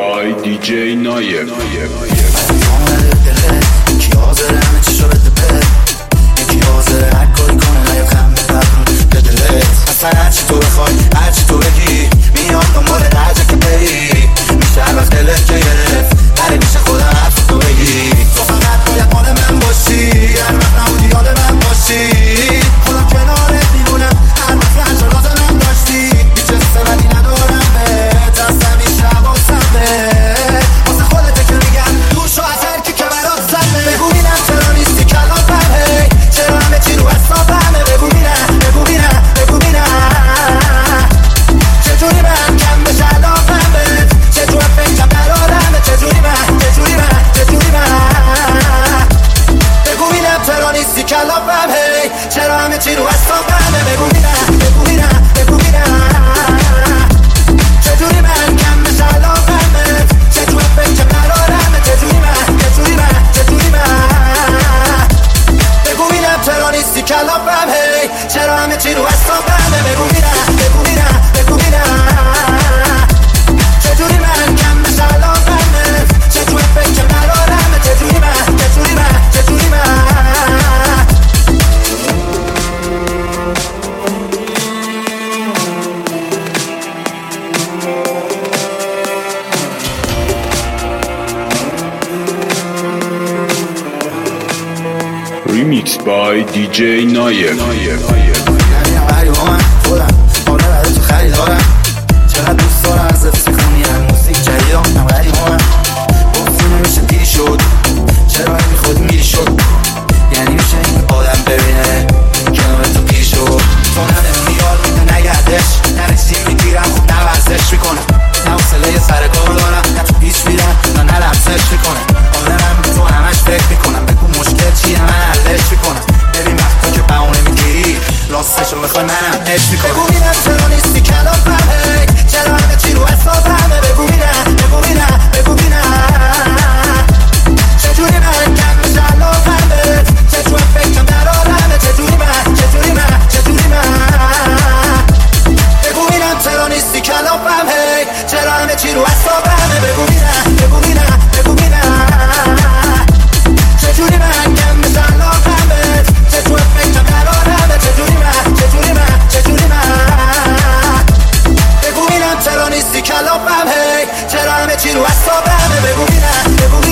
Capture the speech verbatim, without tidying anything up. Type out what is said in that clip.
by دی جی نایب. یکی حاضره همه چی شو بده بده، یکی حاضره هر کاری کنه نیاد خم به دلت. اصلا هرچی تو بخوای هرچی تو بگی میاد دنبال درجه که بری، میشه هر وقت دلت که گرفت بره میشه خودم حرف تو بگی. تو فقط باید مال من باشی، هر وقت نبودی یاد من باشی، خودم کنارت میمونم هر وقت رنجالات من داشتی. هیچ استفادی ندارم بهت، از همیشه حواسم بهت، واسه خودته که میگم دوشو از هر کی که برات زده. بگو بینم چرا نیستی کلافم، هی چرا همه چی رو حسابمه. بگو بینم بگو بینم بگو بینم چجوری من کم بشه علاقم بهت، چجوری فکرم قرارمه، چجوری من چجوری من چجوری من بگو بینم چرا نیستی کلافم، هی چرا همه چی رو حسابمه. بگو بینم بگو بینم بگو بینم چجوری من کم بشه علاقم بهت، چجوری فکرم قرارمه، چجوری من چجوری من چجوری من بگو بینم چرا نیستی کلافم، هی چرا همه چی رو حسابمه. بگو بینم بگو بینم بگو بینم چجوری من کم بشه علاقم بهت، چجوری فکرم قرارمه، چجوری من چجوری من چجوری من Remix by دی جی نایب. نمیدونم غریب با من خودم حالا برای تو خریدارم، چقدر دوست دارم ازت سخونی هم موسیق جدیدم. هم غریب با من گفتی نمیشه دیری شد، چرا این خود میری شد، یعنی میشه این آدم ببینه کنار تو پیر شد. تو نمیدونی یار میده نگردش، نرسیم میگیرم خوب نورزش میکنم، نه حوصله سر کار دارم، نه تو پیچ میرم نه نه لمسش میکنم. آدمم به تو همش فکر میکنم، بگو مشکل چیه من حلش میکنم. ببین وقتا که بهونه میگیری راستشو بخوای منم عشق میکنم. بگو بینم چرا نیستی کلافم، هی چرا همه چی رو حسابمه. بگو بینم بگو بینم بگو بینم چجوری من کم بشه علاقم بهت، چجوری فکرم قرارمه، چجوری من چجوری من چجوری من بگو بینم چرا نیستی کلافم، هی چرا همه چی رو حسابمه. بگو بینم بگو بینم بگو بینم چجوری من کم بشه علاقم بهت، چجوری فکرم قرارمه، چجوری من چجوری من چجوری من بگو بینم چرا نیستی کلافم، هی چرا همه چی رو حسابمه. بگو بینم بگو